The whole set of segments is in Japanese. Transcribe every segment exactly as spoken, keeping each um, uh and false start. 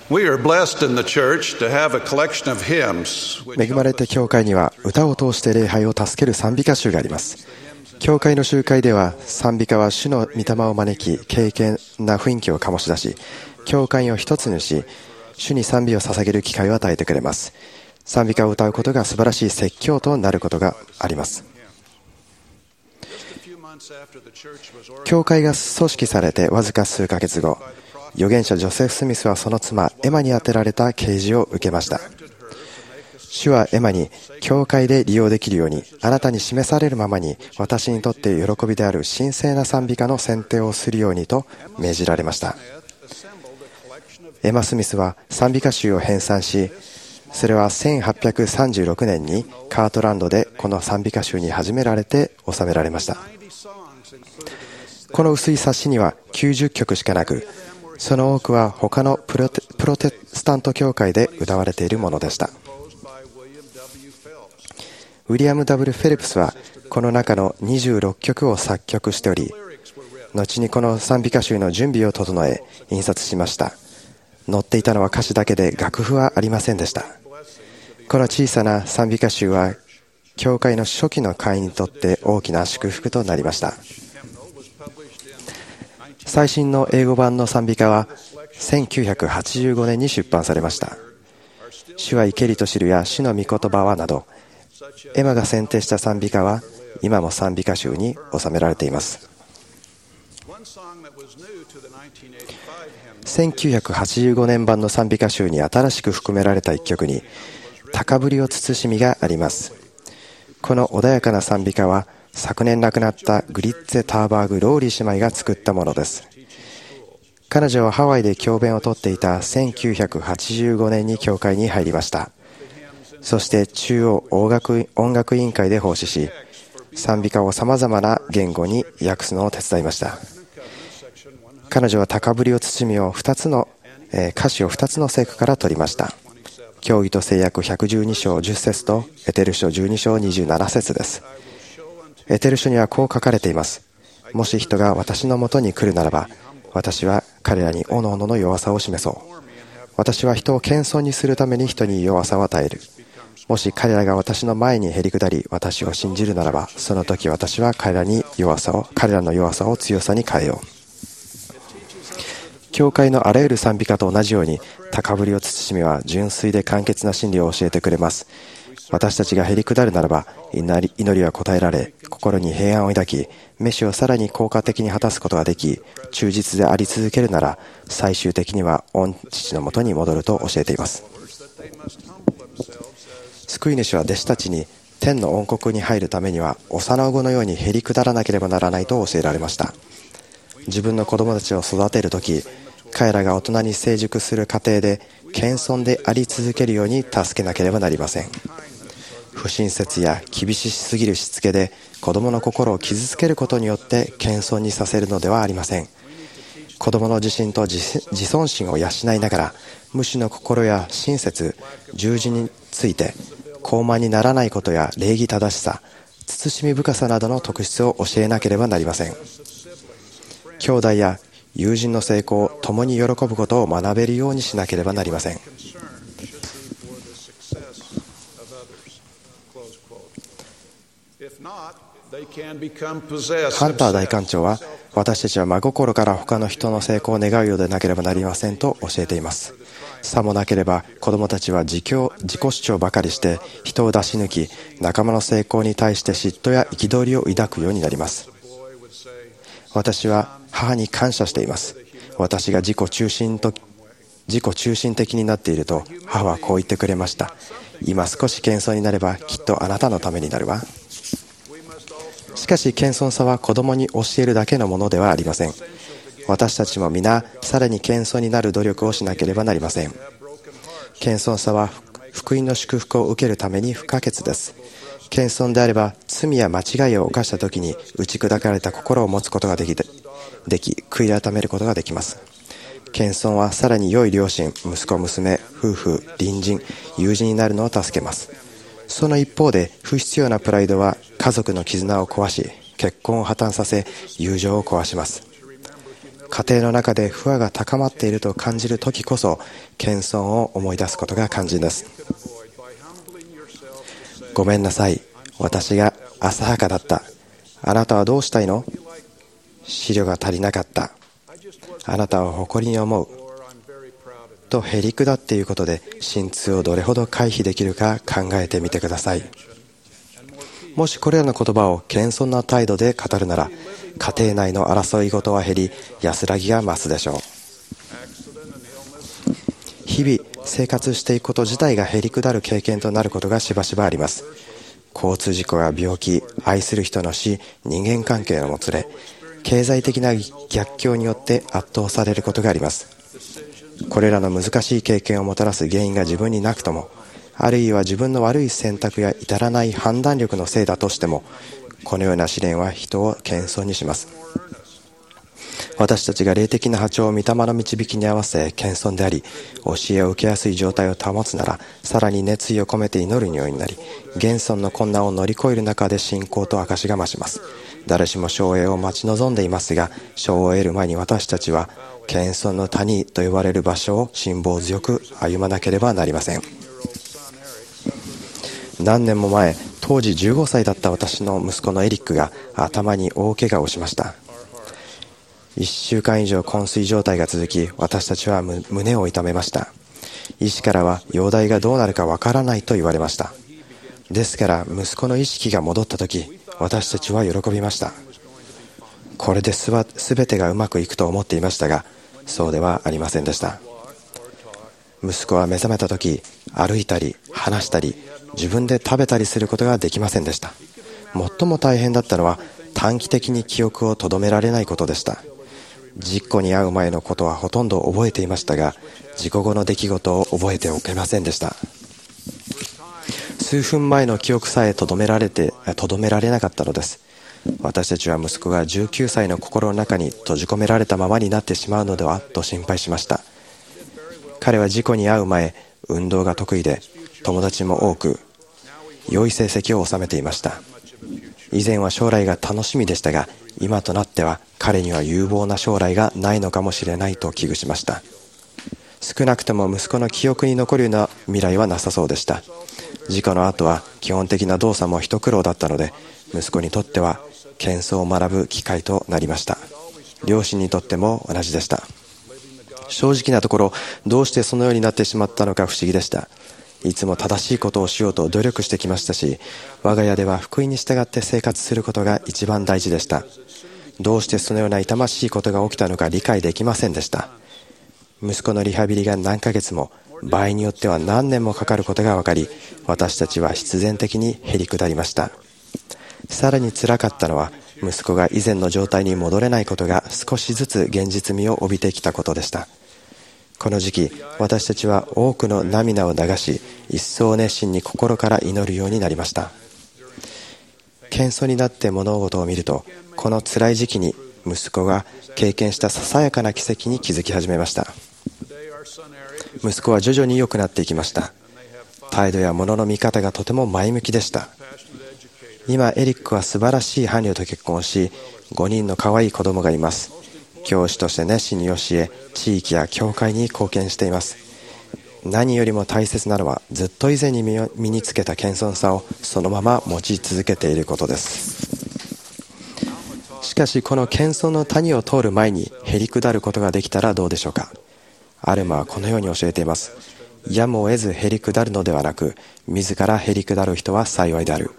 We are blessed in the church to have a collection of hymns. 恵まれて教会には歌を通して礼拝を助ける賛美歌集があります。教会の集会では賛美歌は主の御霊を招き、敬虔な雰囲気を醸し出し、教会を一つにし、主に賛美を捧げる機会を与えてくれます。賛美歌を歌うことが素晴らしい説教となることがあります。教会が組織されてわずか数ヶ月後、預言者ジョセフ・スミスはその妻エマに宛てられた啓示を受けました。主はエマに、教会で利用できるようにあなたに示されるままに私にとって喜びである神聖な賛美歌の選定をするようにと命じられました。エマ・スミスは賛美歌集を編纂し、それはせんはっぴゃくさんじゅうろくねんにカートランドでこの賛美歌集に始められて収められました。この薄い冊子にはきゅうじゅっきょくしかなく、その多くは他のプロテ、プロテスタント教会で歌われているものでした。ウィリアム・ダブリュー・フェリプスはこの中のにじゅうろっきょくを作曲しており、後にこの賛美歌集の準備を整え印刷しました。載っていたのは歌詞だけで楽譜はありませんでした。この小さな賛美歌集は教会の初期の会員にとって大きな祝福となりました。最新の英語版の賛美歌はせんきゅうひゃくはちじゅうごねんに出版されました。主は生けりと知るや主の御言葉はなど、エマが選定した賛美歌は今も賛美歌集に収められています。せんきゅうひゃくはちじゅうごねん版の賛美歌集に新しく含められた一曲に高ぶりを慎みがあります。この穏やかな賛美歌は昨年亡くなったグリッツェ・ターバーグ・ローリー姉妹が作ったものです。彼女はハワイで教鞭をとっていたせんきゅうひゃくはちじゅうごねんに教会に入りました。そして中央音楽、音楽委員会で奉仕し、賛美歌をさまざまな言語に訳すのを手伝いました。彼女は高ぶりを慎みをふたつの、えー、歌詞をふたつの聖句から取りました。教義と聖約ひゃくじゅうに章じゅっ節とエテル書じゅうに章にじゅうなな節です。エテル書にはこう書かれています。もし人が私のもとに来るならば、私は彼らにおのおのの弱さを示そう。私は人を謙遜にするために人に弱さを与える。もし彼らが私の前にへり下り、私を信じるならば、その時私は彼らに弱さを、彼らの弱さを強さに変えよう。教会のあらゆる賛美歌と同じように、高ぶりを慎みは純粋で簡潔な真理を教えてくれます。私たちがへり下るならば、祈りは応えられ、心に平安を抱き、召しをさらに効果的に果たすことができ、忠実であり続けるなら、最終的には御父のもとに戻ると教えています。救い主は弟子たちに、天の王国に入るためには、幼子のようにへり下らなければならないと教えられました。自分の子供たちを育てるとき、彼らが大人に成熟する過程で、謙遜であり続けるように助けなければなりません。不親切や厳しすぎるしつけで子供の心を傷つけることによって謙遜にさせるのではありません。子供の自信と 自, 自尊心を養いながら、無私の心や親切、従順について高慢にならないことや礼儀正しさ、慎み深さなどの特質を教えなければなりません。兄弟や友人の成功を共に喜ぶことを学べるようにしなければなりません。ハンター大官長は、私たちは真心から他の人の成功を願うようでなければなりませんと教えています。さもなければ子供たちは自己、自己主張ばかりして人を出し抜き、仲間の成功に対して嫉妬や憤りを抱くようになります。私は母に感謝しています。私が自己中心と自己中心的になっていると母はこう言ってくれました。今少し謙遜になればきっとあなたのためになるわ。しかし謙遜さは子供に教えるだけのものではありません。私たちも皆さらに謙遜になる努力をしなければなりません。謙遜さは福音の祝福を受けるために不可欠です。謙遜であれば罪や間違いを犯した時に打ち砕かれた心を持つことができ、でき悔い改めることができます。謙遜はさらに良い両親、息子、娘、夫婦、隣人、友人になるのを助けます。その一方で不必要なプライドは家族の絆を壊し、結婚を破綻させ、友情を壊します。 家庭の中で不和が高まっていると感じる時こそ、謙遜を思い出すことが肝心です。ごめんなさい、私が浅はかだった。あなたはどうしたいの？資料が足りなかった。あなたは誇りに思う。とへりくだっていることで、心痛をどれほど回避できるか考えてみてください。もしこれらの言葉を謙遜な態度で語るなら、家庭内の争い事は減り、安らぎが増すでしょう。日々生活していくこと自体がへりくだる経験となることがしばしばあります。交通事故や病気、愛する人の死、人間関係のもつれ、経済的な逆境によって圧倒されることがあります。これらの難しい経験をもたらす原因が自分になくとも、あるいは自分の悪い選択や至らない判断力のせいだとしても、このような試練は人を謙遜にします。私たちが霊的な波長を御霊の導きに合わせ謙遜であり、教えを受けやすい状態を保つなら、さらに熱意を込めて祈るようになり、現存の困難を乗り越える中で信仰と証が増します。誰しも称栄を待ち望んでいますが、賞を得る前に私たちは謙遜の谷と呼ばれる場所を辛抱強く歩まなければなりません。何年も前、当時じゅうごさいだった私の息子のエリックが頭に大怪我をしました。いっしゅうかん以上昏睡状態が続き、私たちは胸を痛めました。医師からは容体がどうなるかわからないと言われました。ですから息子の意識が戻った時、私たちは喜びました。これで全てがうまくいくと思っていましたが、そうではありませんでした。息子は目覚めた時、歩いたり話したり自分で食べたりすることができませんでした。最も大変だったのは短期的に記憶をとどめられないことでした。事故に遭う前のことはほとんど覚えていましたが、事故後の出来事を覚えておけませんでした。数分前の記憶さえとどめられてとどめられなかったのです。私たちは息子がじゅうきゅうさいの心の中に閉じ込められたままになってしまうのではと心配しました。彼は事故に遭う前、運動が得意で友達も多く良い成績を収めていました。以前は将来が楽しみでしたが、今となっては彼には有望な将来がないのかもしれないと危惧しました。少なくとも息子の記憶に残るような未来はなさそうでした。事故の後は基本的な動作も一苦労だったので、息子にとっては謙遜を学ぶ機会となりました。両親にとっても同じでした。正直なところ、どうしてそのようになってしまったのか不思議でした。いつも正しいことをしようと努力してきましたし、我が家では福音に従って生活することが一番大事でした。どうしてそのような痛ましいことが起きたのか理解できませんでした。息子のリハビリが何ヶ月も、場合によっては何年もかかることが分かり、私たちは必然的にへりくだりました。さらに辛かったのは、息子が以前の状態に戻れないことが少しずつ現実味を帯びてきたことでした。この時期、私たちは多くの涙を流し、一層熱心に心から祈るようになりました。謙遜になって物事を見ると、この辛い時期に息子が経験したささやかな奇跡に気づき始めました。息子は徐々に良くなっていきました。態度や物の見方がとても前向きでした。今エリックは素晴らしい伴侶と結婚し、ごにんの可愛い子供がいます。教師として熱心に教え、地域や教会に貢献しています。何よりも大切なのは、ずっと以前に身につけた謙遜さをそのまま持ち続けていることです。しかしこの謙遜の谷を通る前にへりくだることができたらどうでしょうか。アルマはこのように教えています。やむを得ずへりくだるのではなく、自らへりくだる人は幸いである。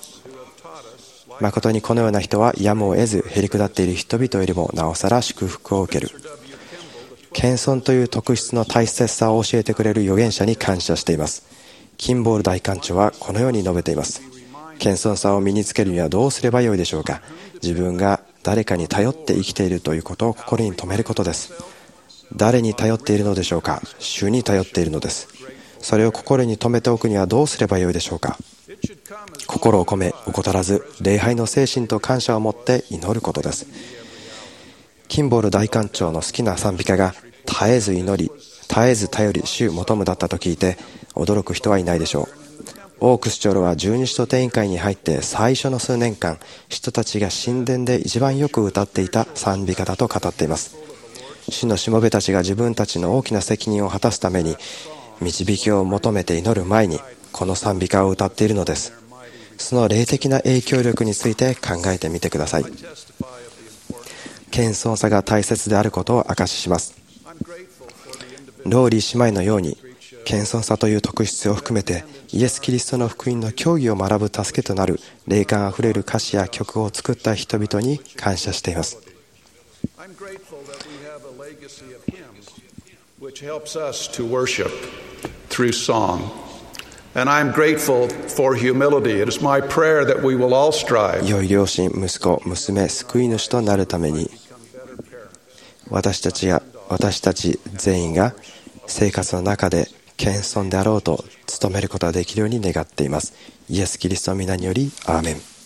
誠にこのような人はやむを得ずへりくだっている人々よりもなおさら祝福を受ける。謙遜という特質の大切さを教えてくれる預言者に感謝しています。キンボール大官長はこのように述べています。謙遜さを身につけるにはどうすればよいでしょうか。自分が誰かに頼って生きているということを心に留めることです。誰に頼っているのでしょうか。主に頼っているのです。それを心に留めておくにはどうすればよいでしょうか。心を込め怠らず、礼拝の精神と感謝を持って祈ることです。キンボール大官長の好きな賛美歌が、絶えず祈り、絶えず頼り、主求むだったと聞いて驚く人はいないでしょう。オークス長老は十二使徒定員会に入って最初の数年間、人たちが神殿で一番よく歌っていた賛美歌だと語っています。 主のしもべたちが自分たちの大きな責任を果たすために導きを求めて祈る前にこの賛美歌を歌っているのです。その霊的な影響力について考えてみてください。謙遜さが大切であることを証しします。ローリー姉妹のように謙遜さという特質を含めてイエス・キリストの福音の教義を学ぶ助けとなる霊感あふれる歌詞や曲を作った人々に感謝しています。 Which helps us to worship through song. And I'm grateful for humility. It is my prayer that we will all strive. 良い両親、息子、娘、救い主となるために私たちや私たち全員が生活の中で謙遜であろうと努めることができるように願っています。イエス・キリストの皆によりアーメン。